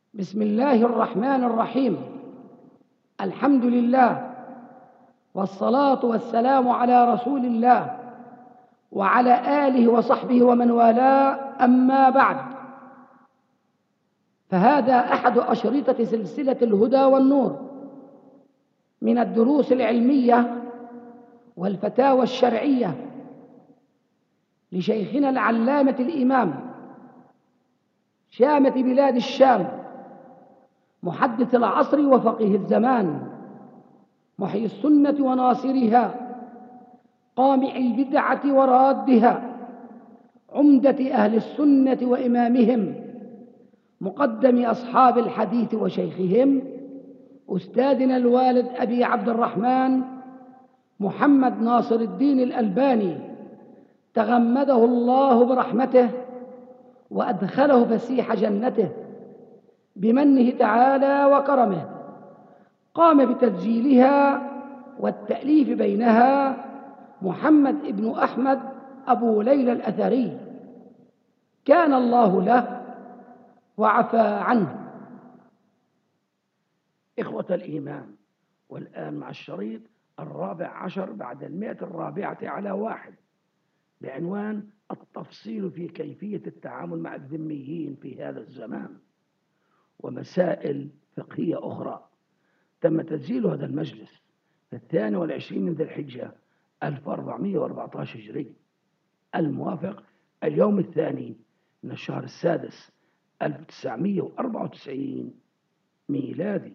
بسم الله الرحمن الرحيم. الحمد لله والصلاة والسلام على رسول الله وعلى آله وصحبه ومن والاه، أما بعد، فهذا أحد أشرطة سلسلة الهدى والنور من الدروس العلمية والفتاوى الشرعية لشيخنا العلامة الإمام شامة بلاد الشام، محدث العصر وفقيه الزمان، محيي السنة وناصرها، قامع البدعة ورادها، عمدة أهل السنة وإمامهم، مقدم أصحاب الحديث وشيخهم، أستاذنا الوالد أبي عبد الرحمن محمد ناصر الدين الألباني، تغمده الله برحمته وأدخله فسيح جنته بمنه تعالى وكرمه. قام بتسجيلها والتأليف بينها محمد ابن أحمد أبو ليلى الأثري، كان الله له وعفى عنه. إخوة الإيمان، والآن مع الشريط 14 بعد 141 بعنوان التفصيل في كيفية التعامل مع الذميين في هذا الزمان ومسائل فقهية أخرى. تم تسجيل هذا المجلس في 22 من ذي الحجة 1414 هجري، الموافق اليوم الثاني من الشهر السادس 1994 ميلادي.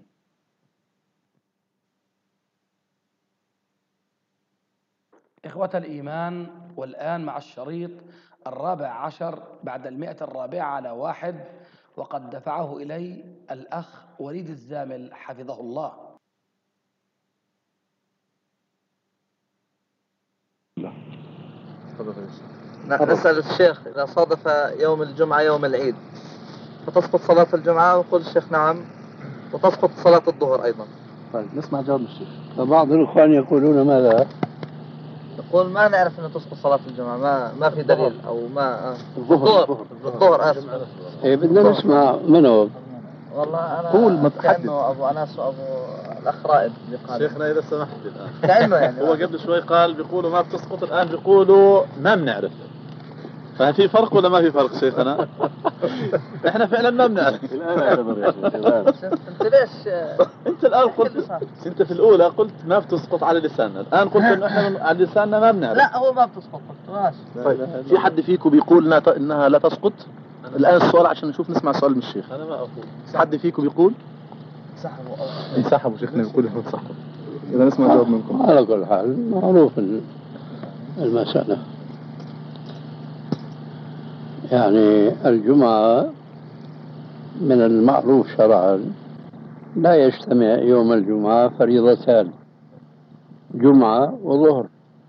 إخوة الإيمان، والآن مع الشريط 14 بعد 141، وقد دفعه إلي الأخ وليد الزامل حفظه الله. نسأل الشيخ إذا صادف يوم الجمعة يوم العيد فتسقط صلاة الجمعة؟ ويقول الشيخ نعم، وتسقط صلاة الظهر أيضا. طيب نسمع جواب الشيخ. فبعض الإخوان يقولون ماذا؟ يقول ما نعرف أنه تسقط صلاة الجمعة، ما في دليل أو ما الظهر آسف. إيه بدنا نسمع منه. والله أنا قول كأنه أبو أنس وأبو الأخ رائد شيخنا إذا سمحت الآن كأنه يعني هو قبل شوي قال بيقولوا ما بتسقط، الآن بيقولوا ما بنعرف. ففي فرق ولا ما في فرق شيخنا؟ احنا فعلا ما بنعرف. انت ليش انت الآن قلت، انت في الأولى قلت ما بتسقط على لساننا، الآن قلت انه احنا على لساننا ما بنعرف. لا هو ما بتسقط، ماشي. طيب في حد فيكم بيقول انها لا تسقط؟ الآن السؤال عشان نشوف نسمع سؤال من الشيخ. أنا ما أقول. حد فيكم بيقول؟ انسحبوا شيخنا، يقول انسحبوا. إذا نسمع جواب منكم. على كل حال معروف المسألة. يعني الجمعة من المعروف شرعا لا يجتمع يوم الجمعة فريضتان، جمعة وظهر.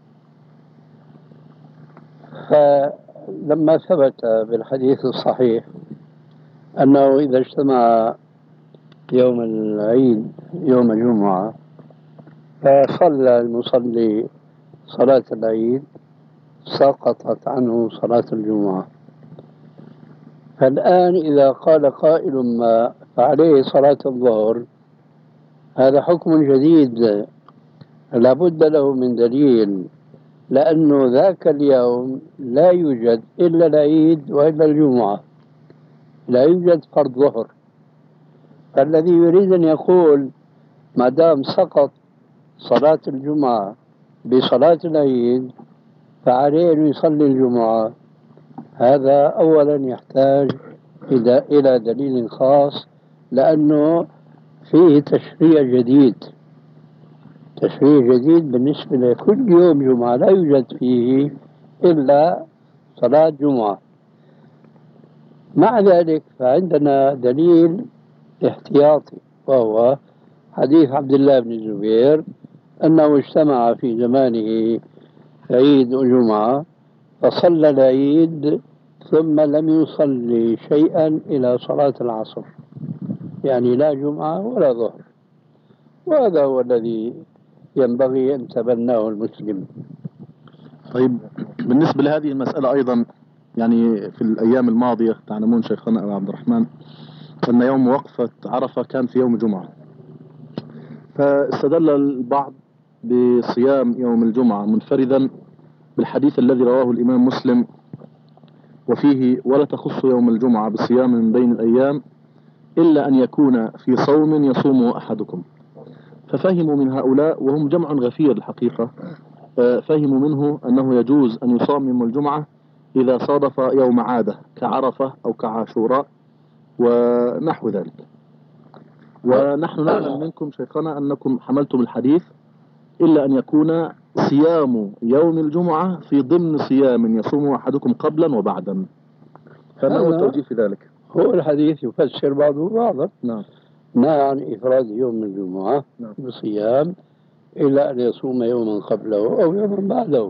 فلما ثبت بالحديث الصحيح أنه إذا اجتمع يوم العيد يوم الجمعة فصلى المصلي صلاة العيد سقطت عنه صلاة الجمعة. فالآن إذا قال قائل ما فعليه صلاة الظهر، هذا حكم جديد لا بد له من دليل، لأنه ذاك اليوم لا يوجد إلا العيد وإلا الجمعة، لا يوجد فرض ظهر. فالذي يريد أن يقول ما دام سقط صلاة الجمعة بصلاة العيد فعليه أن يصلي الجمعة، هذا أولا يحتاج إلى دليل خاص، لأنه فيه تشريع جديد. تشريع جديد بالنسبة لكل يوم جمعة لا يوجد فيه إلا صلاة جمعة. مع ذلك فعندنا دليل احتياطي، وهو حديث عبد الله بن الزبير أنه اجتمع في زمانه عيد وجمعة فصلى العيد ثم لم يصلي شيئا إلى صلاة العصر، يعني لا جمعة ولا ظهر. وهذا هو الذي ينبغي أن تبناه المسلم. طيب بالنسبة لهذه المسألة أيضا، يعني في الأيام الماضية تعلمون شيخنا أبو عبد الرحمن أن يوم وقفة عرفة كان في يوم الجمعة، فاستدل البعض بصيام يوم الجمعة منفردا بالحديث الذي رواه الإمام مسلم وفيه: ولا تخص يوم الجمعة بصيام من بين الأيام إلا أن يكون في صوم يصومه أحدكم. ففهموا من هؤلاء، وهم جمع غفير الحقيقة، فهموا منه أنه يجوز أن يصام يوم الجمعة إذا صادف يوم عادة كعرفة أو كعاشوراء ونحو ذلك. ونحن نعلم منكم شيخنا أنكم حملتم الحديث إلا أن يكون صيام يوم الجمعة في ضمن صيام يصوم أحدكم قبلا وبعدا. فما هو التوجيه في ذلك؟ هو الحديث يفسر بعضه بعضا. نعم. نهى عن إفراد يوم الجمعة بصيام إلا أن يصوم يوما قبله أو يوما بعده.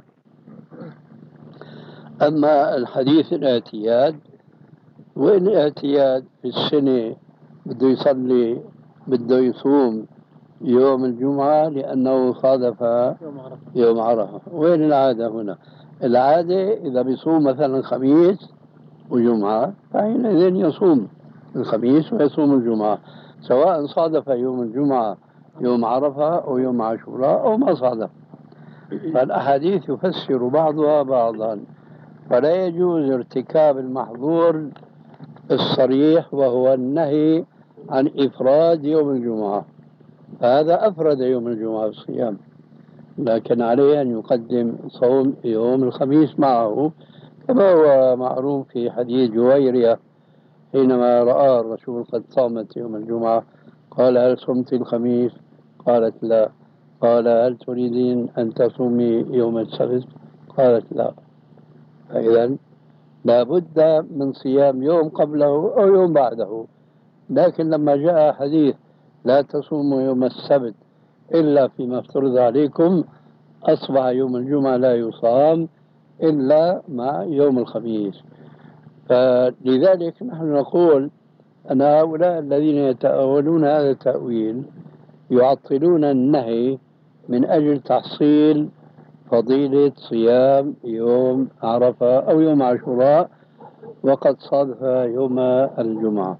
أما الحديث الاعتياد، وين الاعتياد في السنة بده يصلي بده يصوم يوم الجمعة لأنه صادف يوم عرفة؟ وين العادة هنا؟ العادة إذا بيصوم مثلا خميس وجمعة فحينئذ يصوم الخميس ويصوم الجمعة، سواء صادف يوم الجمعة يوم عرفة أو يوم عاشوراء أو ما صادف. فالأحاديث يفسر بعضها بعضا، فلا يجوز ارتكاب المحظور الصريح وهو النهي عن إفراد يوم الجمعة. فهذا أفرد يوم الجمعة بالصيام، لكن عليه أن يقدم صوم يوم الخميس معه، كما هو معروف في حديث جويرية حينما رأى الرسول قد صامت يوم الجمعة قال: هل صمت الخميس؟ قالت لا. قال: هل تريدين أن تصومي يوم السبت؟ قالت لا. فإذا لا بد من صيام يوم قبله أو يوم بعده. لكن لما جاء حديث لا تصوموا يوم السبت إلا فيما افترض عليكم، أصبح يوم الجمعة لا يصام إلا مع يوم الخميس. فلذلك نحن نقول أن هؤلاء الذين يتأولون هذا التأويل يعطلون النهي من أجل تحصيل فضيلة صيام يوم عرفة أو يوم عاشوراء وقد صادف يوم الجمعة.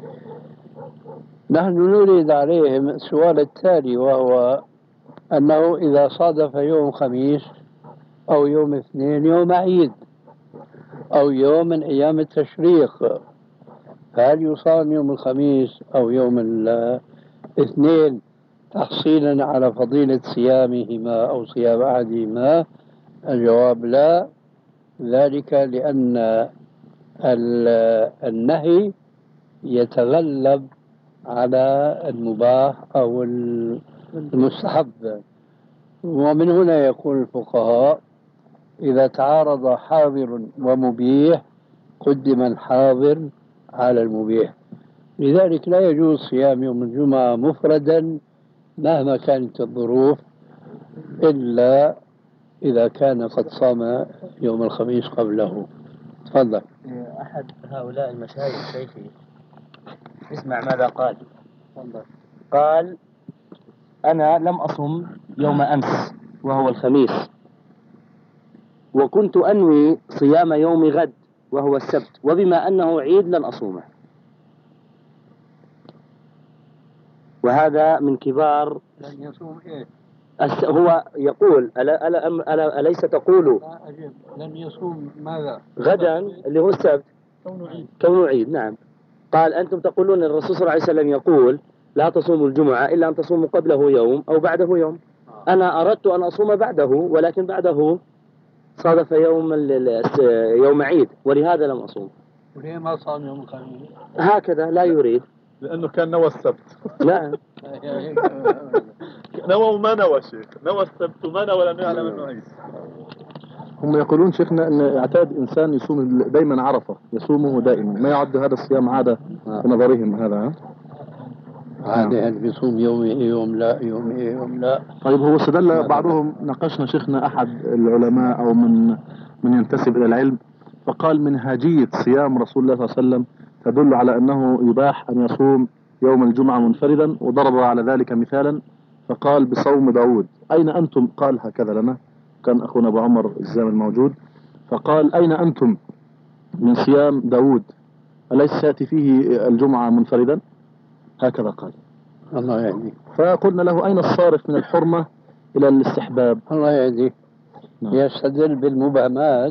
نحن نريد عليهم السؤال التالي، وهو أنه إذا صادف يوم خميس أو يوم اثنين يوم عيد أو يوم من أيام التشريق، فهل يصام يوم الخميس أو يوم الاثنين تحصيلا على فضيلة صيامهما أو صيام أحدهما؟ الجواب لا، ذلك لأن النهي يتغلب على المباح أو المستحب. ومن هنا يقول الفقهاء: إذا تعارض حاضر ومبيح قدم الحاضر على المبيح. لذلك لا يجوز صيام يوم الجمعة مفردا مهما كانت الظروف، إلا إذا كان قد صام يوم الخميس قبله. تفضل. أحد هؤلاء المشايخ شيخي اسمع ماذا قال. تفضل. قال: أنا لم أصم يوم أمس وهو الخميس، وكنت أنوي صيام يوم غد وهو السبت، وبما أنه عيد لن أصومه. وهذا من كبار. لن يصوم إيه؟ هو يقول: أليس تقول لن يصوم ماذا؟ غدا اللي هو السبت كونه عيد. نعم. قال: أنتم تقولون الرسول صلى الله عليه وسلم يقول: لا تصوموا الجمعة إلا أن تصوموا قبله يوم أو بعده يوم. أنا أردت أن أصوم بعده، ولكن بعده صادف يوم عيد، ولهذا لم أصوم. وليه ما صام يوم الخميس؟ هكذا لا يريد. لأنه كان نوى السبت. نعم. نوى وما نوى شيخ، نوى السبت وما نوى لأنه يعلم أنه عيد. هم يقولون شيخنا أن اعتاد إنسان يصوم دائما عرفة، يصومه دائما، ما يعد هذا الصيام عادة في نظرهم هذا؟ عادة بيصوم يوم يوم لا يوم يوم لا. طيب هو استدل بعضهم، ناقشنا شيخنا أحد العلماء أو من ينتسب إلى العلم، فقال منهاجية صيام رسول الله صلى الله عليه وسلم تدل على أنه يباح أن يصوم يوم الجمعة منفردا، وضرب على ذلك مثالا فقال بصوم داود. أين أنتم؟ قال هكذا لنا، كان أخونا أبو عمر الزام الموجود، فقال: أين أنتم من صيام داود أليس يأتي فيه الجمعة منفردا؟ هكذا قال. الله يهديه. فقلنا له أين الصارف من الحرمة إلى الاستحباب؟ الله يهديه. نعم. يستدل بالمبهمات.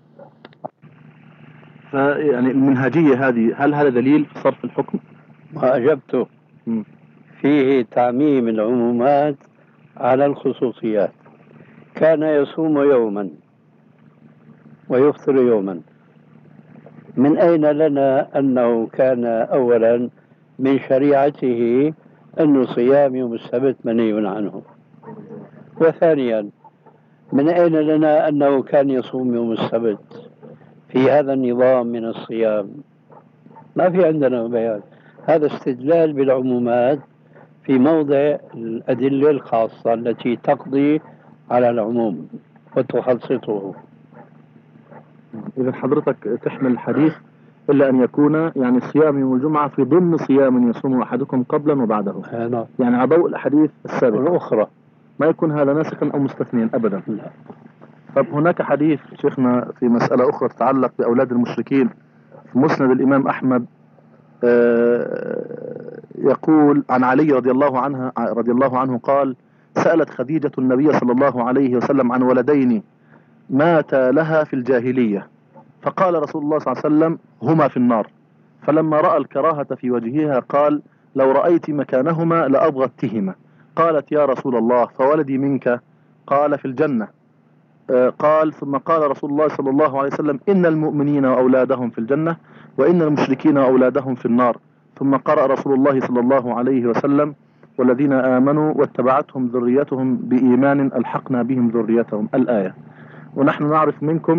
فيعني المنهجية هذه هل هذا دليل في صرف الحكم؟ وأجبته. فيه تعميم العمومات على الخصوصيات. كان يصوم يوما ويفطر يوما، من أين لنا أنه كان أولا من شريعته أن صيام يوم السبت منهي عنه؟ وثانيا من أين لنا أنه كان يصوم يوم السبت في هذا النظام من الصيام؟ ما في عندنا بيان. هذا استدلال بالعمومات في موضع الأدلة الخاصة التي تقضي على العموم وتخصصه. إذا حضرتك تحمل الحديث إلا أن يكون يعني صيام يوم الجمعة في ضمن صيام يصوم أحدكم قبلا وبعده، يعني على ضوء الأحاديث السابقة الأخرى، ما يكون هذا ناسخا أو مستثنيا أبدا. لا. طب هناك حديث شيخنا في مسألة أخرى تتعلق بأولاد المشركين في مسند الإمام أحمد، يقول عن علي رضي الله عنه قال: سألت خديجة النبي صلى الله عليه وسلم عن ولدين مات لها في الجاهلية، فقال رسول الله صلى الله عليه وسلم: هما في النار. فلما رأى الكراهة في وجهها قال: لو رأيت مكانهما لأبغضتهما. قالت: يا رسول الله فولدي منك؟ قال: في الجنة. قال: ثم قال رسول الله صلى الله عليه وسلم: إن المؤمنين وأولادهم في الجنة، وإن المشركين وأولادهم في النار. ثم قرأ رسول الله صلى الله عليه وسلم: والذين آمنوا واتبعتهم ذريتهم بإيمان ألحقنا بهم ذريتهم، الآية. ونحن نعرف منكم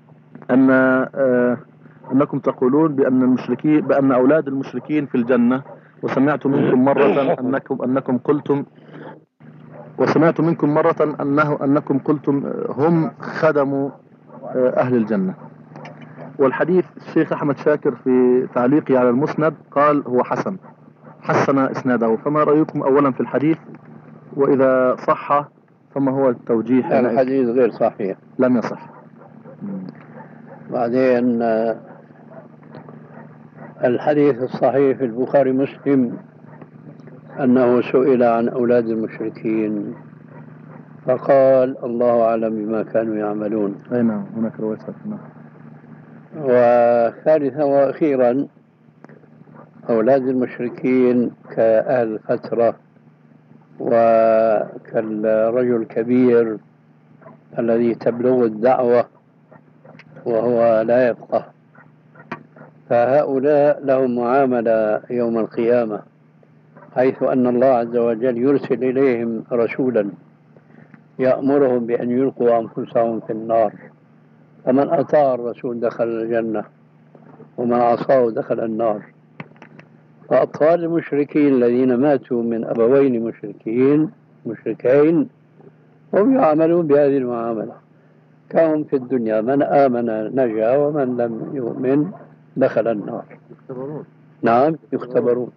أنكم تقولون بأن أولاد المشركين في الجنة، وسمعت منكم مرة أنكم قلتم هم خدموا أهل الجنة. والحديث الشيخ أحمد شاكر في تعليقه على المسند قال هو حسن إسناده. فما رأيكم أولا في الحديث، وإذا صح فما هو التوجيه؟ الحديث غير صحيح، لم يصح. بعدين الحديث الصحيح في البخاري مسلم أنه سئل عن أولاد المشركين فقال: الله أعلم بما كانوا يعملون. أي نعم، هناك رواية. وثالثا وأخيرا، أولاد المشركين كأهل الفترة وكالرجل الكبير الذي تبلغ الدعوة وهو لا يفقه، فهؤلاء لهم معاملة يوم القيامة، حيث أن الله عز وجل يرسل إليهم رسولا يأمرهم بأن يلقوا أنفسهم في النار، فمن أطاع الرسول دخل الجنة ومن عصاه دخل النار. فأطفال المشركين الذين ماتوا من أبوين مشركين هم يعاملون بهذه المعاملة كهم في الدنيا، من آمن نجا ومن لم يؤمن دخل النار. نعم، يختبرون.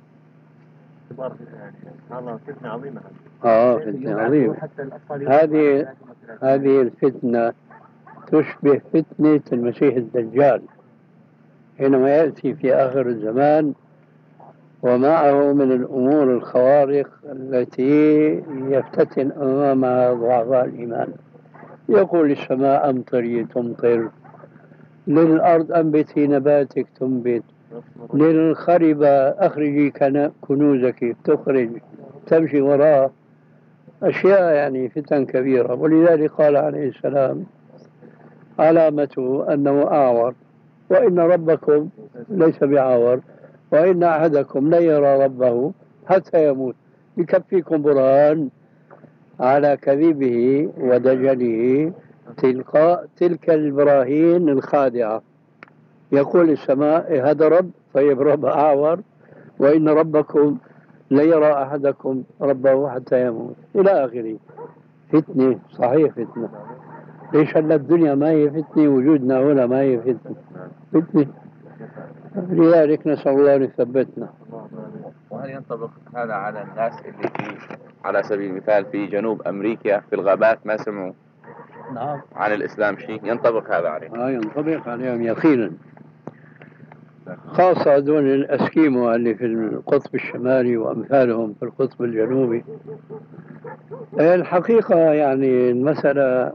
فتنة عظيمة. فتنة عظيمة. هذه الفتنة تشبه فتنة المسيح الدجال حينما يأتي في آخر الزمان ومعه من الأمور الخوارق التي يفتتن أمامها ضعفاء الإيمان. يقول للسماء أمطري تمطر، للأرض أنبتي نباتك تنبت، للخربة أخرجي كنوزك تخرج، تمشي وراء أشياء يعني فتن كبيرة. ولذلك قال عليه السلام: علامته أنه أعور، وإن ربكم ليس بعور، وإن أحدكم لا يرى ربه حتى يموت. يكفيكم برهان على كذبه ودجله تلك البراهين الخادعة. يقول السماء هذا رب، طيب رب أعور، وإن ربكم لا يرى أحدكم ربه حتى يموت، إلى آخره. فتنة، صحيح فتنة. ليش هلا الدنيا ما هي فتنة؟ وجودنا هنا ما هي فتنة. لذلك نسأل الله أن يثبتنا. وهل ينطبق هذا على الناس اللي على سبيل المثال في جنوب أمريكا في الغابات ما سمعوا نعم عن الإسلام شيء؟ ينطبق هذا عليهم؟ ينطبق عليهم يقينا. خاصة دول الأسكيمو اللي في القطب الشمالي وأمثالهم في القطب الجنوبي. الحقيقة يعني المسألة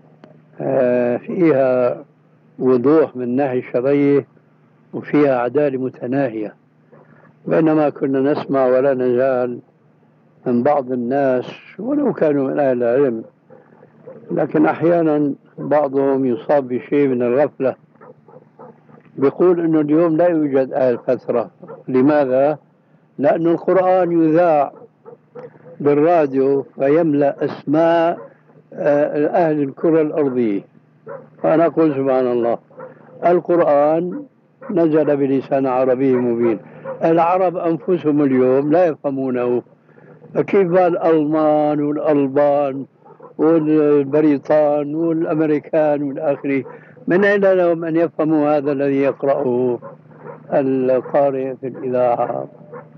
فيها وضوح من الناحية الشرعية وفيها عدالة متناهية، بينما كنا نسمع ولا نزال من بعض الناس ولو كانوا من أهل العلم، لكن أحيانا بعضهم يصاب بشيء من الغفلة، بيقول إنه اليوم لا يوجد أهل فترة. لماذا؟ لأن القرآن يذاع بالراديو فيملأ أسماء أهل الكرة الأرضية. فأنا أقول سبحان الله، القرآن نزل بلسان عربي مبين، العرب أنفسهم اليوم لا يفهمونه، كيف الألمان والألبان والبريطان والأمريكان والآخرين، من أين لهم أن يفهموا هذا الذي يقرأه القارئ في الإذاعة؟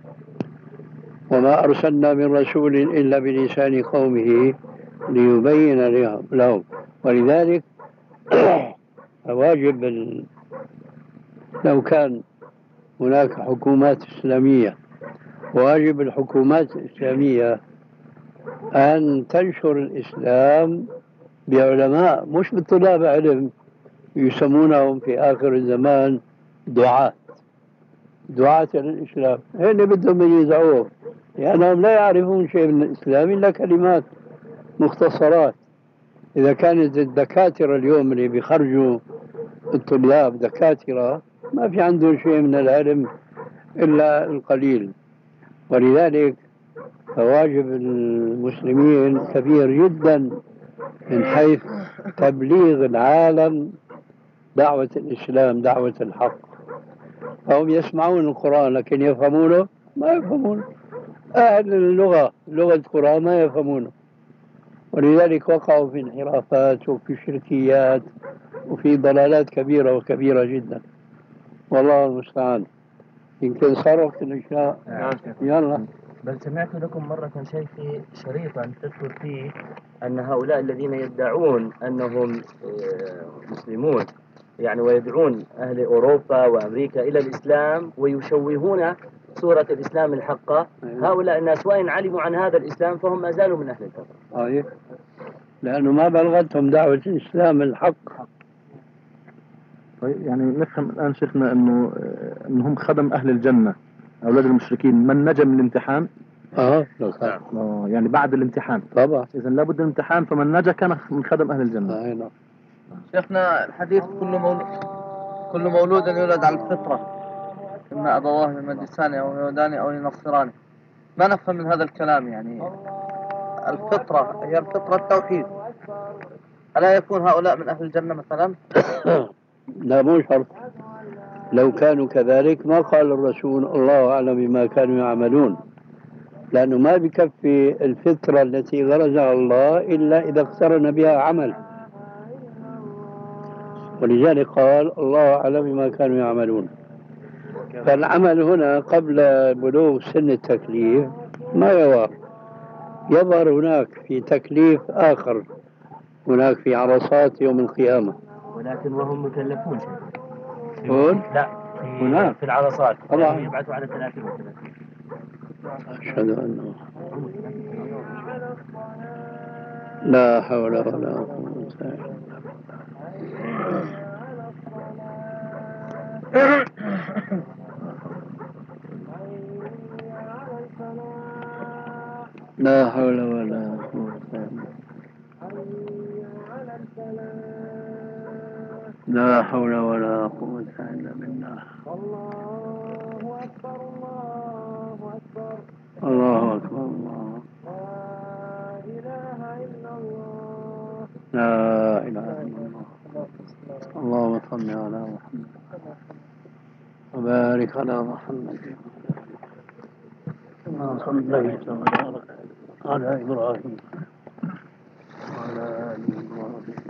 وما أرسلنا من رسول إلا بلسان قومه ليبين لهم. ولذلك واجب لو كان هناك حكومات إسلامية، واجب الحكومات الإسلامية أن تنشر الإسلام بعلماء، مش بطلاب علم يسمونهم في آخر الزمان دعاة للإسلام. هن بدهم يزعوه لأنهم لا يعرفون شيء من الإسلام إلا كلمات مختصرات. إذا كانت الدكاترة اليوم اللي بيخرجوا الطلاب دكاترة ما في عندهم شيء من العلم إلا القليل. ولذلك فواجب المسلمين كبير جدا من حيث تبليغ العالم دعوة الإسلام، دعوة الحق. فهم يسمعون القرآن لكن يفهمونه؟ ما يفهمونه. أهل اللغة، لغة القرآن ما يفهمونه، ولذلك وقعوا في انحرافات وفي شركيات وفي ضلالات كبيرة وكبيرة جدا. والله المستعان. يمكن صار وقت العشاء. يلا. بل سمعت لكم مرة شيخي شريطا تذكر فيه أن هؤلاء الذين يدعون أنهم مسلمون يعني ويدعون أهل أوروبا وأمريكا إلى الإسلام ويشوهون صورة الإسلام الحقة، هؤلاء الناس وإن علموا عن هذا الإسلام فهم ما زالوا من أهل الكفر. لأنه ما بلغتهم دعوة الإسلام الحق. طيب يعني نفهم الآن شيخنا أنهم خدم أهل الجنة أولاد المشركين من نجا من الامتحان. يعني بعد الامتحان طبعا، إذن لابد من الامتحان، فمن نجا كان من خدم أهل الجنة. شيخنا الحديث كل مولود يولد على الفطرة، إما أبواه يمجسانه أو يهودانه أو ينصرانه. ما نفهم من هذا الكلام يعني الفطرة هي الفطرة التوحيد، ألا يكون هؤلاء من أهل الجنة مثلا؟ لا مو شرط. لو كانوا كذلك ما قال الرسول الله أعلم بما كانوا يعملون، لأنه ما بكفي الفطرة التي غرزها الله إلا إذا اقترن بها عمل، ولذلك قال الله أعلم بما كانوا يعملون. فالعمل هنا قبل بلوغ سن التكليف ما يظهر هناك في تكليف آخر، هناك في عرصات يوم القيامة. ولكن وهم مكلفون هون؟ لا هناك في العرصات طبعا. يبعثوا على 33. أشهد أنه لا حول ولا قوة إلا لا حول ولا قوة لا حول ولا قوة إلا بالله. الله أكبر الله أكبر الله أكبر الله. لا إله إلا الله. اللهم صل على محمد وبارك على محمد. اللهم صليت وبارك على إبراهيم وعلى آل إبراهيم.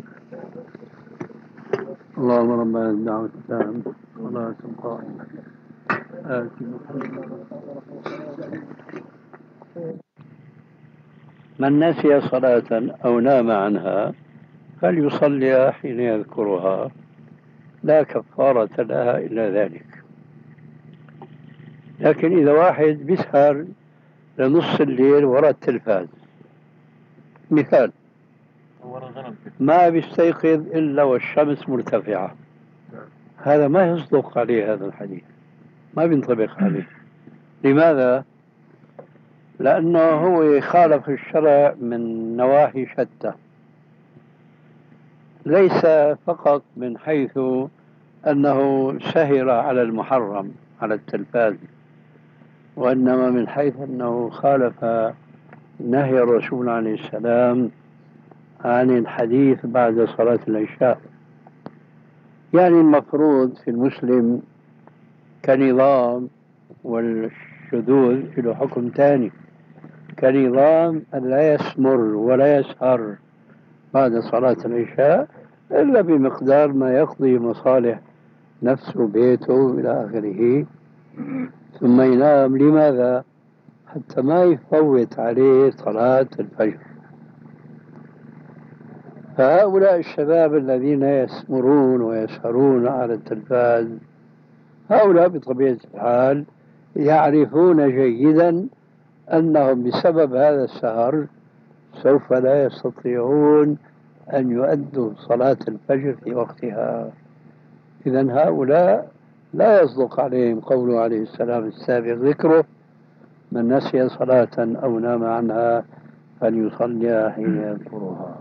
اللهم ربنا الدعوة التامة والصلاة القائمة آت محمد. من نسي صلاة أو نام عنها فليصلي حين يذكرها، لا كفارة لها إلا ذلك. لكن إذا واحد بيسهر لنص الليل وراء التلفاز مثال، ما بيستيقظ إلا والشمس مرتفعة، هذا ما يصدق عليه هذا الحديث، ما بينطبق عليه. لماذا؟ لأنه هو خالف الشرع من نواحي شتى، ليس فقط من حيث أنه سهر على المحرم على التلفاز، وإنما من حيث أنه خالف نهي الرسول عليه السلام عن الحديث بعد صلاة العشاء. يعني المفروض في المسلم كنظام، والشذوذ له حكم ثاني، كنظام أن لا يسمر ولا يسهر بعد صلاة العشاء إلا بمقدار ما يقضي مصالح نفسه بيته إلى آخره، ثم ينام. لماذا؟ حتى ما يفوت عليه صلاة الفجر. فهؤلاء الشباب الذين يسمرون ويسهرون على التلفاز، هؤلاء بطبيعة الحال يعرفون جيدا أنهم بسبب هذا السهر سوف لا يستطيعون أن يؤدوا صلاة الفجر في وقتها. إذن هؤلاء لا يصدق عليهم قوله عليه السلام السابق ذكره: من نسي صلاة أو نام عنها فليصليها حين يذكرها.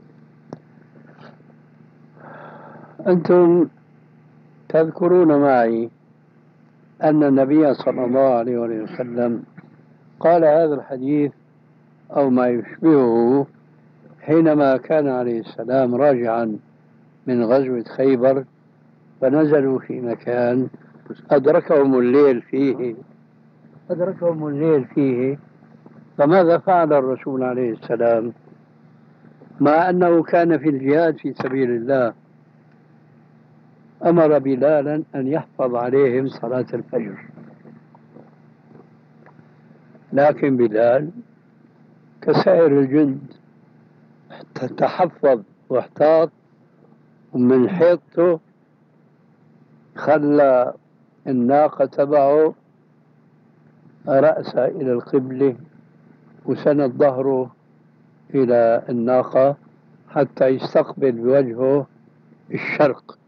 أنتم تذكرون معي أن النبي صلى الله عليه وسلم قال هذا الحديث أو ما يشبهه حينما كان عليه السلام راجعا من غزوة خيبر، فنزلوا في مكان أدركهم الليل فيه. فماذا فعل الرسول عليه السلام مع أنه كان في الجهاد في سبيل الله؟ أمر بلالا أن يحفظ عليهم صلاة الفجر. لكن بلال كسائر الجند تحفظ واحتاط، ومن حيطته خلى الناقة تبعه رأسه إلى القبلة وسند ظهره إلى الناقة حتى يستقبل بوجهه الشرق،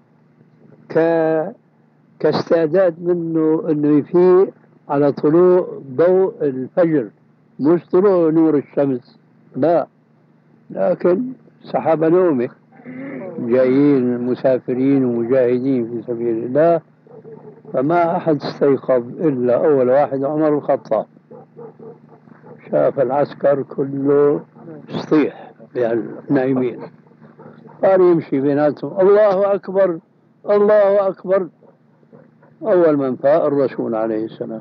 كاستعداد منه أنه يفيق على طلوع ضوء الفجر، مش طلوع نور الشمس، لا، لكن سحب نومه. جايين مسافرين ومجاهدين في سبيل الله، فما أحد استيقظ إلا أول واحد عمر الخطاب. شاف العسكر كله يصيح يعني نايمين، صار يمشي بيناتهم: الله أكبر الله أكبر. أول من فاق الرسول عليه السلام،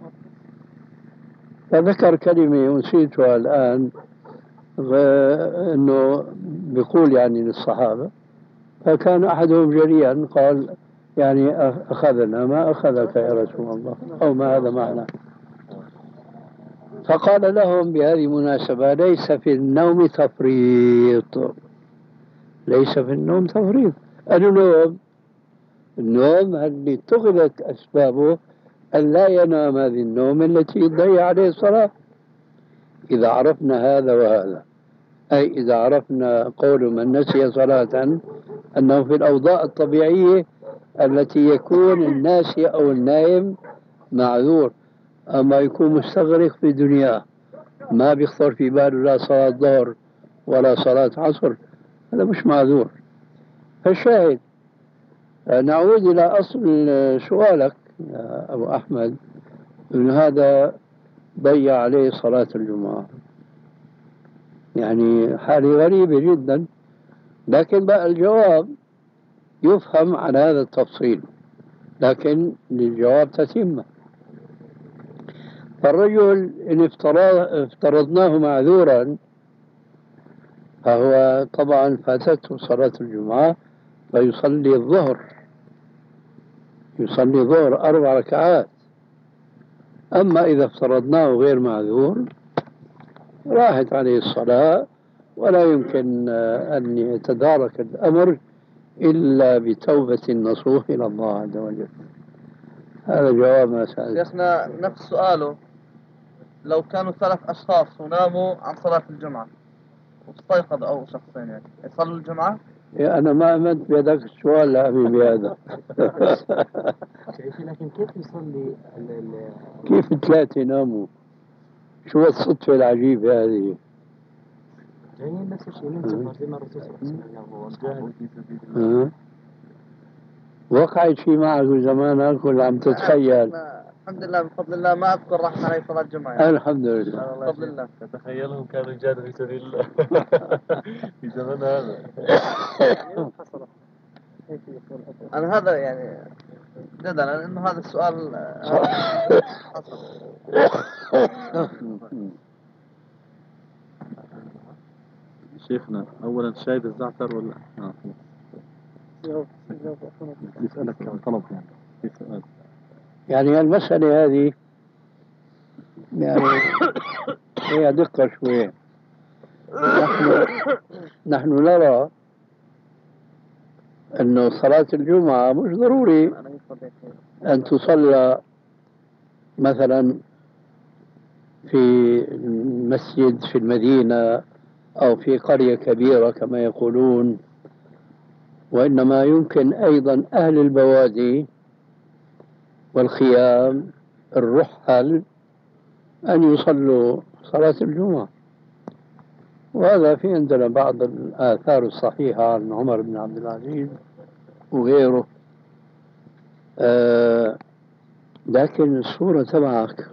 فذكر كلمة نسيتها الآن، أنه بيقول يعني للصحابة، فكان أحدهم جريئا قال: يعني أخذنا ما أخذك يا رسول الله، أو ما هذا معنى. فقال لهم بهذه المناسبة: ليس في النوم تفريط، ليس في النوم تفريط. النوم اللي اتخذت أسبابه أن لا ينام هذه النوم التي تضيع عليه الصلاة. إذا عرفنا هذا وهذا، أي إذا عرفنا قول من نسي صلاة أنه في الأوضاع الطبيعية التي يكون الناسي أو النائم معذور، أما يكون مستغرق في دنياه ما بيخطر في باله لا صلاة ظهر ولا صلاة عصر، هذا مش معذور. فالشاهد، نعود إلى أصل سؤالك يا أبو أحمد، أن هذا ضيع عليه صلاة الجمعة، يعني حالة غريبة جدا. لكن بقى الجواب يفهم على هذا التفصيل، لكن للجواب تتمة. فالرجل إن افترضناه معذورا، فهو طبعا فاتته صلاة الجمعة فيصلي الظهر، يصلي ظهر 4 ركعات. أما إذا افترضناه غير معذور راحت عليه الصلاة، ولا يمكن أن يتدارك الأمر إلا بتوبة نصوح إلى الله عز وجل. هذا جواب ما سألت. شيخنا نفس سؤاله، لو كانوا 3 أشخاص وناموا عن صلاة الجمعة واستيقظ أو شخصين يعني يصلوا الجمعة؟ يا أنا ما آمنت بهذاك السؤال يا حبيبي هذا. لكن كيف يصلي كيف 3 يناموا؟ شو الصدفة العجيبة هذه؟ جايين نفس الشيء من سفر زي ما الرسول صلى الله عليه وسلم. وقعت شيء معك زمانك ولا عم تتخيل؟ الحمد لله بفضل الله ما أذكر راح علي صلاة جمعة يعني. الحمد لله بفضل الله. تتخيلهم كانوا يجاهدوا في سبيل الله في زمن هذا. أنا هذا يعني جدلا لأنه هذا السؤال حصل. شيخنا أولا شايب الزعتر ولا يسألك كم طلب يعني في سؤال. يعني المسألة هذه يعني هي دقة شوية. نحن نرى أنه صلاة الجمعة مش ضروري أن تصلى مثلا في مسجد في المدينة أو في قرية كبيرة كما يقولون، وإنما يمكن أيضا أهل البوادي والخيام الرحل أن يصلوا صلاة الجمعة. وهذا في عندنا بعض الآثار الصحيحة عن عمر بن عبد العزيز وغيره. لكن الصورة تبعك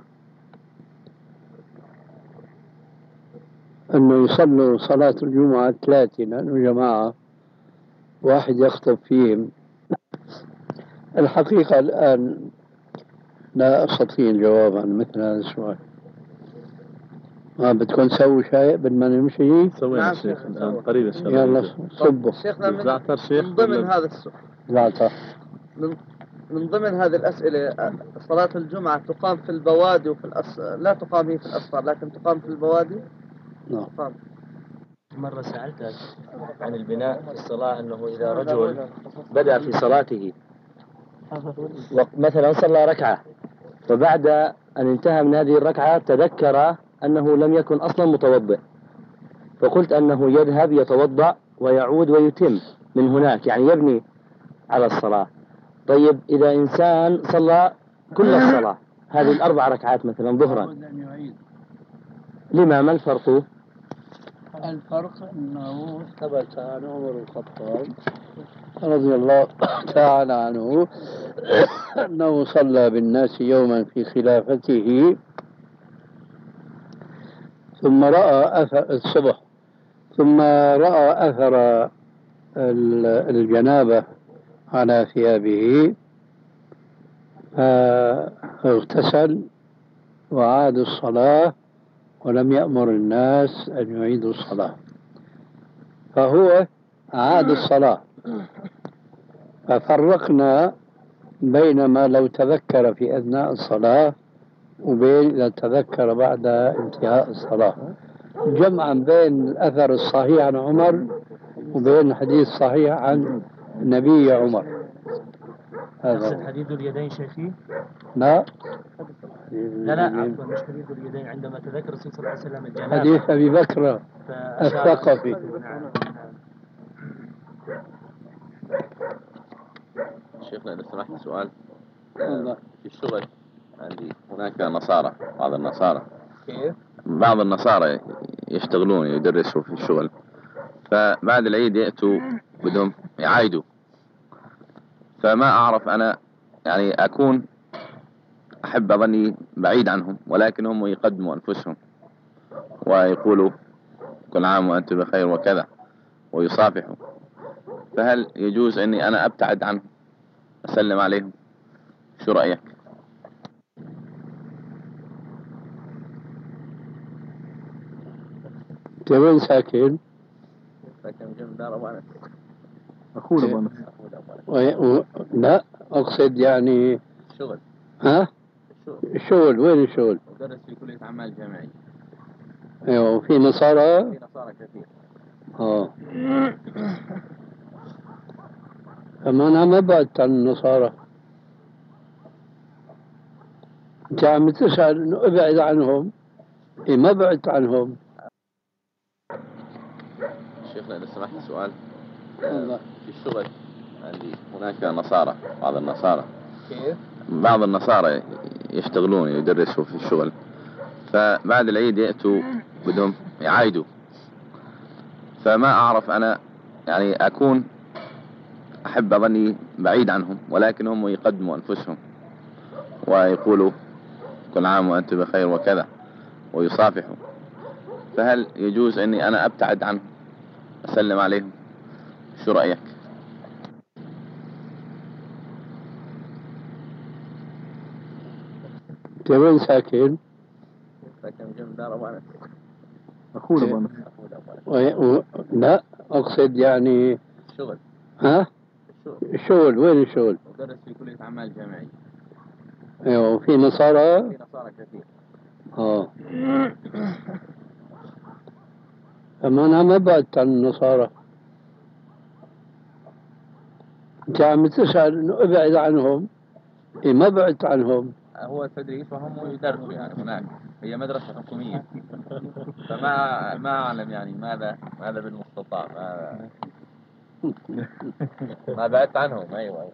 أنه يصلوا صلاة الجمعة 3 لأنه جماعة واحد يخطب فيهم. الحقيقة الآن لا أستطيع الجواب عن مثل هذا السؤال. ما بدكم تسوي شيء بدل ما نمشي؟ سوينا شيخ الآن قريب إن شاء الله. يلا صبوا. شيخنا الزعتر شيخ من ضمن هذا السؤال زعتر من ضمن هذه الأسئلة، صلاة الجمعة تقام في البوادي لا تقام هي في الأسفار لكن تقام في البوادي؟ نعم. تقام. مرة سألتك عن البناء في الصلاة، أنه إذا رجل بدأ في صلاته مثلا صلى ركعة وبعد أن انتهى من هذه الركعة تذكر أنه لم يكن أصلا متوضئ، فقلت أنه يذهب يتوضأ ويعود ويتم من هناك، يعني يبني على الصلاة. طيب إذا إنسان صلى كل الصلاة هذه ال4 ركعات مثلا ظهرا، لما ما الفرق؟ الفرق أنه ثبت عن عمر الخطاب رضي الله تعالى عنه أنه صلى بالناس يوما في خلافته ثم رأى أثر الصبح، ثم رأى أثر الجنابة على ثيابه فاغتسل وعاد الصلاة ولم يأمر الناس أن يعيدوا الصلاة، فهو عاد الصلاة. ففرقنا بين ما لو تذكر في أثناء الصلاة وبين إذا تذكر بعد انتهاء الصلاة، جمعا بين الأثر الصحيح عن عمر وبين الحديث الصحيح عن نبي عمر. تقصد حديث اليدين شيخي؟ لا عفوا مش حديث اليدين، عندما تذكر الرسول صلى الله عليه وسلم الجنابة حديث أبي بكر الثقفي. نعم. شيخنا إذا سمحت سؤال. في الشغل عندي هناك نصارى، بعض النصارى كيف؟ بعض النصارى يشتغلون يدرسوا في الشغل، فبعد العيد يأتوا بدهم يعايدوا، فما أعرف أنا يعني أكون أحب أظني بعيد عنهم، ولكن هم يقدموا أنفسهم ويقولوا كل عام وأنتم بخير وكذا ويصافحوا، فهل يجوز أني أنا أبتعد عنهم أسلم عليهم؟ شو رأيك؟ وين ساكن؟ ساكن جنب دار أبو أنس. أخونا أبو أنس. لا أقصد يعني الشغل. ها؟ الشغل وين الشغل؟ أدرس في كلية أعمال جامعية. أيوة. وفي نصارى؟ في نصارى كثير. فما أنا ما بعدت عن النصارى. أنت عم تسأل إنه ابعد عنهم، إيه ما بعدت عنهم. شيخنا إذا سمحت سؤال. والله. في الشغل عندي هناك نصارى، بعض النصارى كيف؟ بعض النصارى يشتغلون يدرسوا في الشغل، فبعد العيد يأتوا بدهم يعايدوا، فما أعرف أنا يعني أكون أحب أظني بعيد عنهم، ولكن هم يقدموا أنفسهم ويقولوا كل عام وأنتم بخير وكذا ويصافحوا، فهل يجوز أني أنا أبتعد عنهم أسلم عليهم؟ شو رأيك؟ أنت وين ساكن؟ لكن جنب دار أبو أنس. أخونا أبو أنس. لا أقصد يعني الشغل. ها؟ الشغل وين الشغل؟ أدرس في كلية أعمال جامعية. أيوه في نصارى؟ في نصارى كثير. أما أنا ما بعدت عن النصارى. أنت عم تسأل إنه ابعد عنهم، إيه ما بعدت عنهم. هو التدريس وهم يدرسوا يعني هناك، هي مدرسة حكومية، فما أعلم يعني ماذا بالمستطاع، ما بعدت عنهم. أيوة.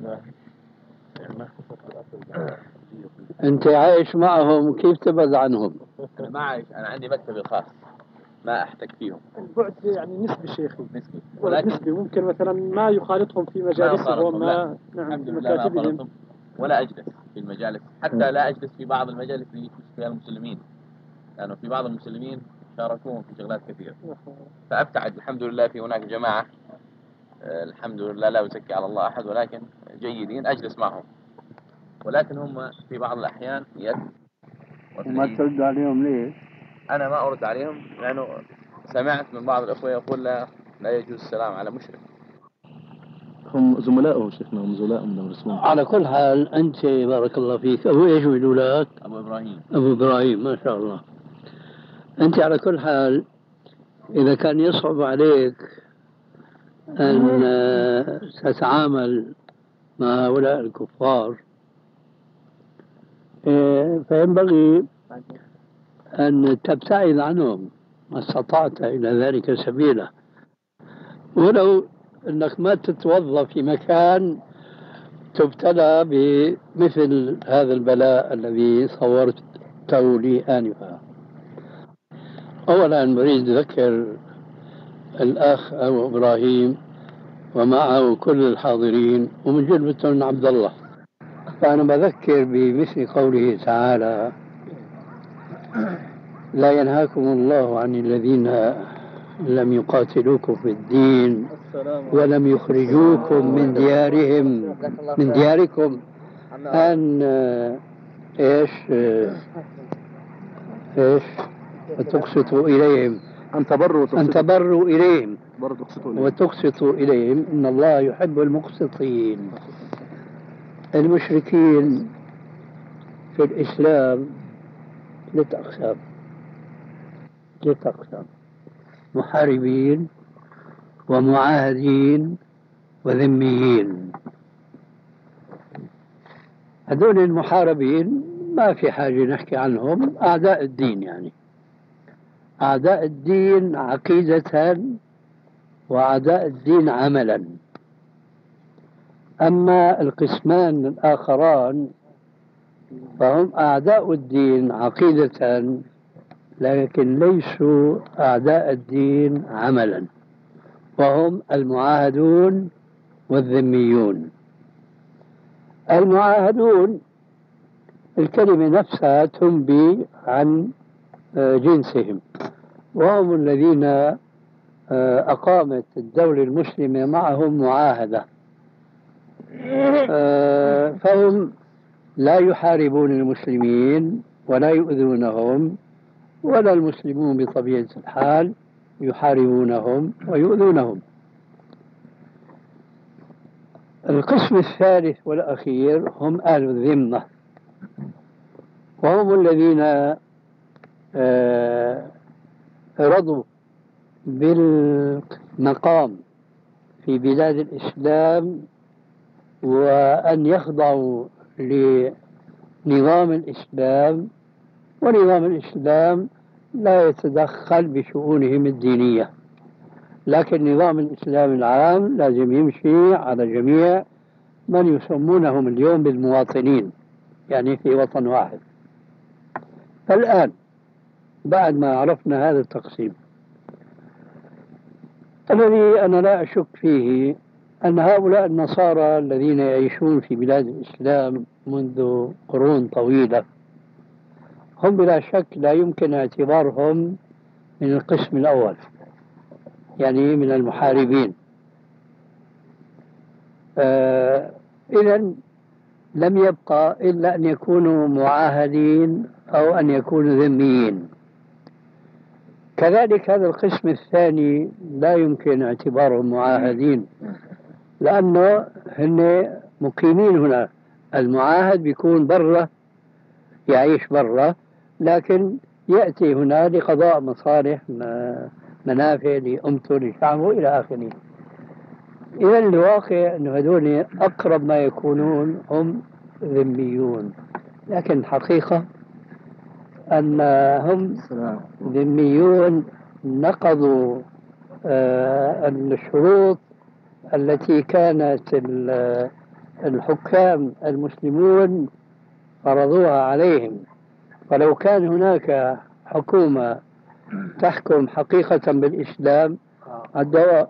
أنت عايش معهم كيف تبعد عنهم؟ أنا ما عايش، أنا عندي مكتبي الخاص ما أحتك فيهم. البعد يعني نسبي شيخي، نسبي، ولكن نسبي ممكن مثلا ما يخالطهم في مجالسهم، لا. نعم الحمد في لله ما مكاتبهم. خالطهم ولا أجلس في المجالس، حتى لا أجلس في بعض المجالس اللي فيها المسلمين، لأنه في بعض المسلمين شاركوهم في شغلات كثيرة، فأبتعد. الحمد لله في هناك جماعة الحمد لله لا أزكي على الله أحد، ولكن جيدين أجلس معهم، ولكن هم في بعض الأحيان وما ترد عليهم ليه؟ أنا ما أرد عليهم لأنه سمعت من بعض الأخوة يقول لا يجوز السلام على مشرك. هم زملائه شيخنا، هم زملاء من الرسول. على كل حال أنت بارك الله فيك، أبو إيش بيقولوا لك؟ أبو إبراهيم. أبو إبراهيم ما شاء الله. أنت على كل حال إذا كان يصعب عليك أن تتعامل مع هؤلاء الكفار، فينبغي أن تبتعد عنهم ما استطعت إلى ذلك سبيلا، ولو أنك ما تتوظف في مكان تبتلى بمثل هذا البلاء الذي صورته لي آنفا. أولا نريد أذكر الأخ أبو إبراهيم ومعه كل الحاضرين ومن جلبة عبد الله، فأنا بذكر بمثل قوله تعالى: لا ينهاكم الله عن الذين لم يقاتلوكم في الدين ولم يخرجوكم من دياركم أن إيش وتقسطوا إليهم أن تبروا إليهم وتقسطوا إليهم إن الله يحب المقسطين. المشركين في الإسلام ثلاث أقسام: محاربين ومعاهدين وذميين. هذول المحاربين ما في حاجة نحكي عنهم، أعداء الدين، يعني أعداء الدين عقيدة وأعداء الدين عملا. أما القسمان الآخران فهم أعداء الدين عقيدة لكن ليسوا أعداء الدين عملا، وهم المعاهدون والذميون. المعاهدون الكلمة نفسها تنبي عن جنسهم، وهم الذين أقامت الدولة المسلمة معهم معاهدة، فهم لا يحاربون المسلمين ولا يؤذونهم، ولا المسلمون بطبيعة الحال يحاربونهم ويؤذونهم. القسم الثالث والأخير هم أهل الذمة، وهم الذين رضوا بالمقام في بلاد الإسلام وأن يخضعوا نظام الإسلام، ونظام الإسلام لا يتدخل بشؤونهم الدينية، لكن نظام الإسلام العام لازم يمشي على جميع من يسمونهم اليوم بالمواطنين، يعني في وطن واحد. الآن بعد ما عرفنا هذا التقسيم، الذي أنا لا أشك فيه أن هؤلاء النصارى الذين يعيشون في بلاد الإسلام منذ قرون طويلة هم بلا شك لا يمكن اعتبارهم من القسم الأول، يعني من المحاربين. إذن لم يبقى إلا أن يكونوا معاهدين أو أن يكونوا ذميين. كذلك هذا القسم الثاني لا يمكن اعتبارهم معاهدين، لأنه هن مقيمين هنا. المعاهد بيكون برا، يعيش برا، لكن يأتي هنا لقضاء مصالح منافع لأمته لشعبه إلى آخره. إذا الواقع أن هذول أقرب ما يكونون هم ذميون، لكن الحقيقة أنهم ذميون نقضوا الشروط التي كانت الحكام المسلمون فرضوها عليهم. فلو كان هناك حكومة تحكم حقيقة بالإسلام الدواء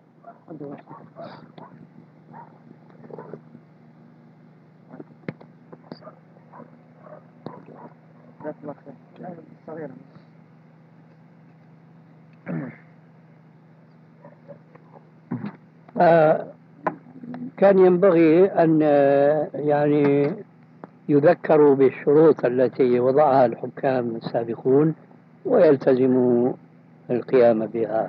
كان ينبغي أن يعني يذكروا بالشروط التي وضعها الحكام السابقون ويلتزموا القيام بها.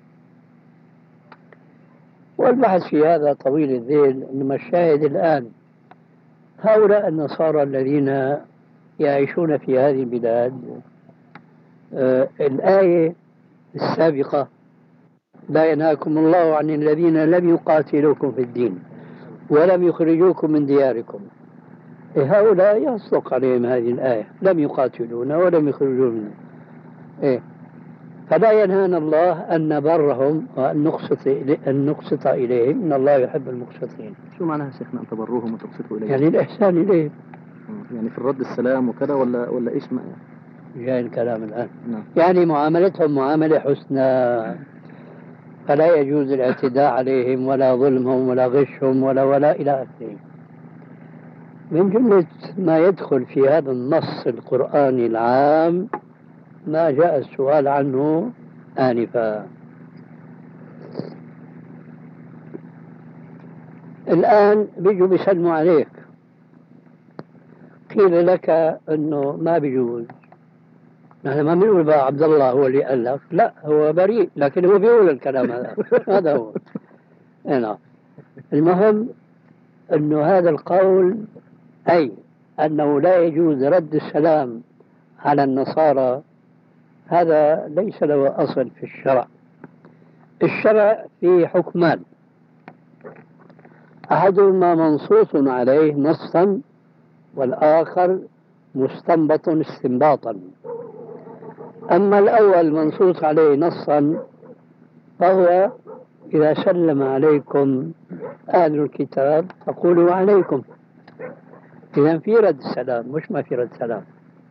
والبحث في هذا طويل الذيل، إنما الشاهد الآن هؤلاء النصارى الذين يعيشون في هذه البلاد، الآية السابقة لا ينهاكم الله عن الذين لم يقاتلوكم في الدين ولم يخرجوكم من دياركم. هؤلاء يصدق عليهم هذه الآية، لم يقاتلونا ولم يخرجونا من فلا ينهانا الله أن نبرهم وأن نقسط إليهم، إن الله يحب المقسطين. شو معناها شيخنا أن تبروهم وتقسطوا إليهم؟ يعني الإحسان إليهم، يعني في الرد السلام وكذا ولا إيش ما جاي الكلام الآن. نعم. يعني معاملتهم معاملة حسنى، فلا يجوز الاعتداء عليهم ولا ظلمهم ولا غشهم ولا إلى آخره. من جملة ما يدخل في هذا النص القرآني العام ما جاء السؤال عنه آنفا. الآن بيجوا بيسلموا عليك، قيل لك أنه ما بيجوز. نحن ما بنقول بقى عبد الله هو اللي قال لك، لا، هو بريء لكن هو بيقول الكلام هذا. هذا هو. هنا المهم أنه هذا القول، أي أنه لا يجوز رد السلام على النصارى، هذا ليس له أصل في الشرع. الشرع فيه حكمان، أحدهما منصوص عليه نصا والآخر مستنبط استنباطا. أما الأول منصوص عليه نصا فهو إذا سلم عليكم أهل الكتاب فقولوا عليكم. إذا في رد السلام، مش ما في رد سلام.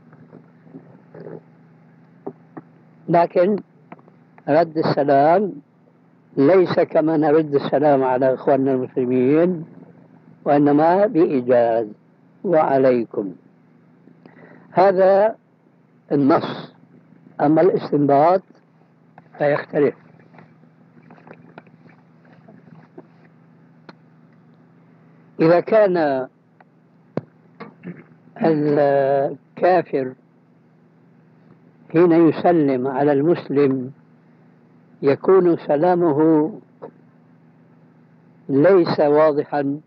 لكن رد السلام ليس كما نرد السلام على إخواننا المسلمين، وإنما بإيجاز وعليكم. هذا النص. أما الاستنباط فيختلف. إذا كان الكافر حين يسلم على المسلم يكون سلامه ليس واضحا،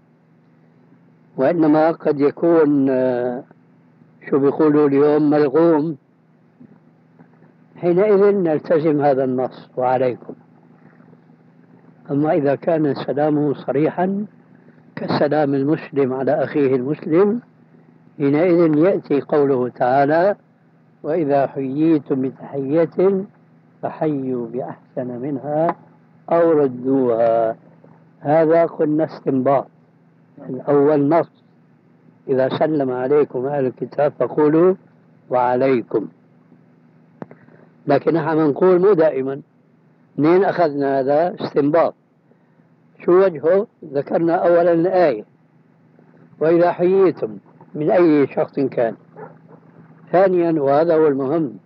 وإنما قد يكون شو بيقولوا اليوم ملغوم، حينئذ نلتزم هذا النص وعليكم. أما إذا كان سلامه صريحا كسلام المسلم على أخيه المسلم حينئذ يأتي قوله تعالى: وإذا حييتم بتحية فحيوا بأحسن منها أو ردوها. هذا قلنا استنباط. الأول نص: إذا سلم عليكم أهل الكتاب فقولوا وعليكم. لكن نحن نقول مو دائما. منين أخذنا هذا استنباط؟ شو وجهه؟ ذكرنا أولا الآية: وإذا حييتم، من أي شخص كان. ثانيا، وهذا هو المهم،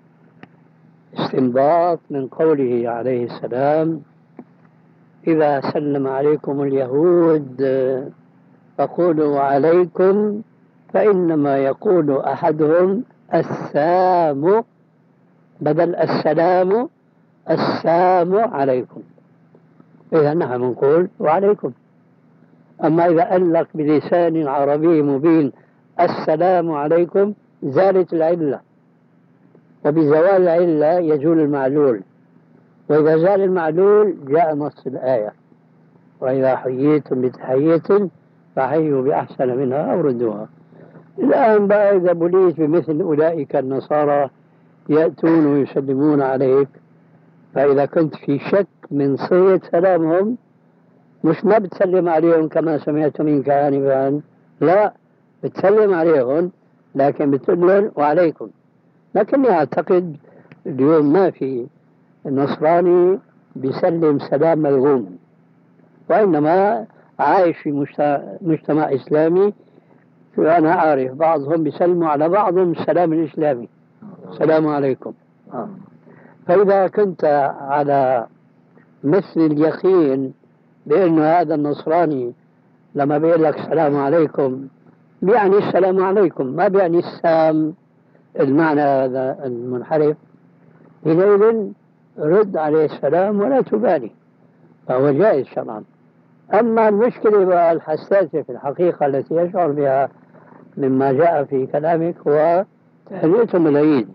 استنباط من قوله عليه السلام: إذا سلم عليكم اليهود فقولوا عليكم، فإنما يقول أحدهم السام بدل السلام، السام عليكم. إذا نحن نقول وعليكم. أما إذا قال لك بلسان عربي مبين السلام عليكم، زالت العلة، وبزوال العلة يزول المعلول، وإذا زال المعلول جاء نص الآية: وإذا حييتم بتحية فحيوا بأحسن منها أو ردوها. الآن بقى إذا بليت بمثل أولئك النصارى يأتون ويسلمون عليك، فإذا كنت في شك من صيغة سلامهم، مش ما بتسلم عليهم كما سمعت منك آنفا، لا، بتسلم عليهم لكن بتقول لهم وعليكم. لكني أعتقد اليوم ما في النصراني بيسلم سلام ملغوم، وإنما عايش في مجتمع إسلامي. أنا أعرف بعضهم بيسلموا على بعضهم السلام الإسلامي: السلام عليكم. فإذا كنت على مثل اليقين بأن هذا النصراني لما بيقول لك السلام عليكم بيعني السلام عليكم، ما بيعني السام المعنى هذا المنحرف، حينئذ رد عليه السلام ولا تبالي، فهو جائز شرعا. أما المشكلة بقى الحساسة في الحقيقة التي يشعر بها مما جاء في كلامك هو تهنئتهم العيد.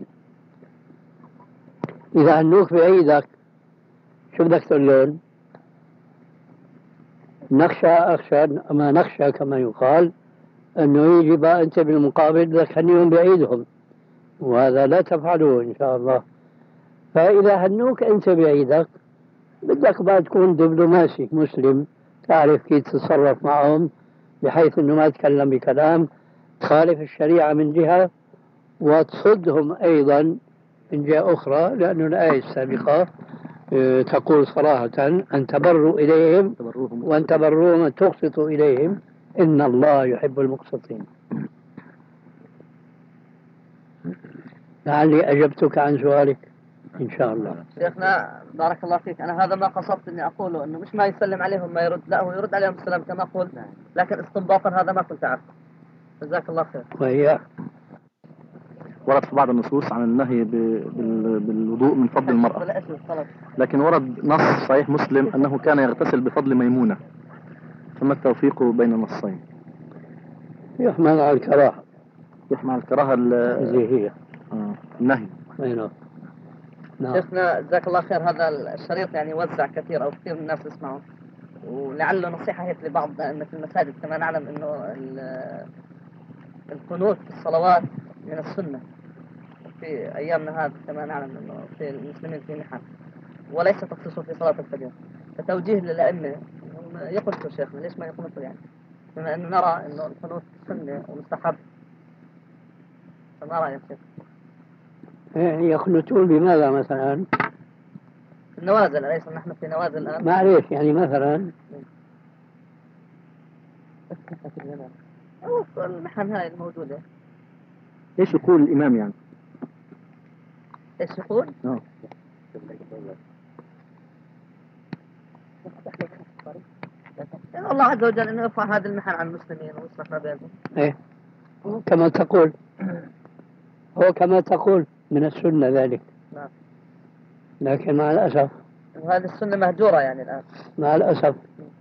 إذا هنوك بعيدك شو بدك تقول لهم؟ أخشى ما نخشى كما يقال أنه يجي بقى أنت بالمقابل بدك تهنيهم بعيدهم، وهذا لا تفعله إن شاء الله. فإذا هنوك أنت بعيدك بدك بقى تكون دبلوماسي مسلم، تعرف كيف تتصرف معهم بحيث أنه ما تتكلم بكلام تخالف الشريعة من جهة، وتصدهم أيضا من جهة أخرى، لأن الآية السابقة تقول صراحة: أن تبروا إليهم وأن تبروهم أن تقسطوا إليهم إن الله يحب المقسطين. لعلي أجبتك عن سؤالك إن شاء الله. شيخنا بارك الله فيك، أنا هذا ما قصدت إني أقوله، إنه مش ما يسلم عليهم ما يرد، لا هو يرد عليهم السلام كما قلت، لكن استنباطا هذا ما كنت أعرف. جزاك الله خير. وهي ورد في بعض النصوص عن النهي بالوضوء من فضل المرأة، لكن ورد نص صحيح مسلم أنه كان يغتسل بفضل ميمونة، ثم التوفيق بين النصين. يحمل على الكراهة، يحمل على الكراهة هي النهي. نعم. شيخنا جزاك الله خير، هذا الشريط يعني يوزع كثير أو كثير من الناس يسمعون، ولعله نصيحة هيك لبعض أئمة المساجد. كما نعلم إنه القنوت في الصلوات من السنة في أيامنا هذه، كما نعلم إنه في المسلمين في محن، وليس تخصيصه في صلاة الفجر. فتوجيه للأئمة يقنطوا شيخنا، ليش ما يقنطوا يعني؟ بما أنه نرى إنه القنوت سنة ومستحب، فما رأيك شيخ؟ يخلطون بماذا مثلا؟ النوازل، أليس نحن في نوازل الآن؟ معليش يعني مثلا المحن هاي الموجودة. إيش يقول الإمام يعني؟ إيش يقول؟ الله عز وجل أنه يرفع هذه المحن عن المسلمين ويصلح ما بينهم. إيه كما تقول، هو كما تقول من السنة ذلك. نعم. لكن مع الأسف هذه السنة مهجورة يعني الآن. مع الأسف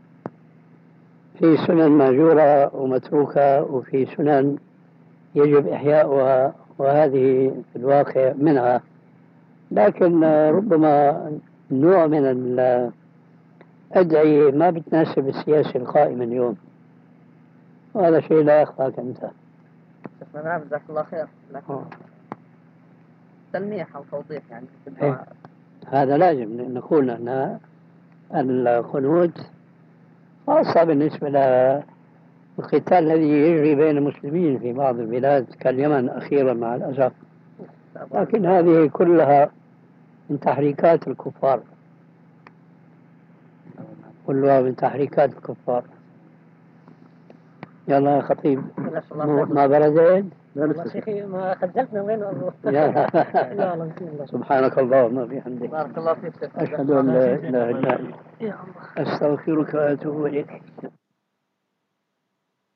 في سنن مهجورة ومتروكة، وفي سنن يجب إحياؤها، وهذه في الواقع منها. لكن ربما نوع من الأدعية ما بتناسب السياسة القائمة اليوم، وهذا شيء لا يخفاك أنت. نعم جزاك الله خير، لكن تلميح أو توضيح يعني في إيه. الدعاء. هذا لازم نقول أن القنوت خاصة بالنسبة للقتال الذي يجري بين المسلمين في بعض البلاد كاليمن أخيرا مع الأسف، لكن هذه كلها من تحريكات الكفار، كلها من تحريكات الكفار. يلا يا خطيب، ما برزين؟ والله شيخي ما خجلتنا وين أروح. سبحانك اللهم وبحمدك، بارك الله فيك. أشهد أن لا إله إلا أنت، أستغفرك وأتوب إليك.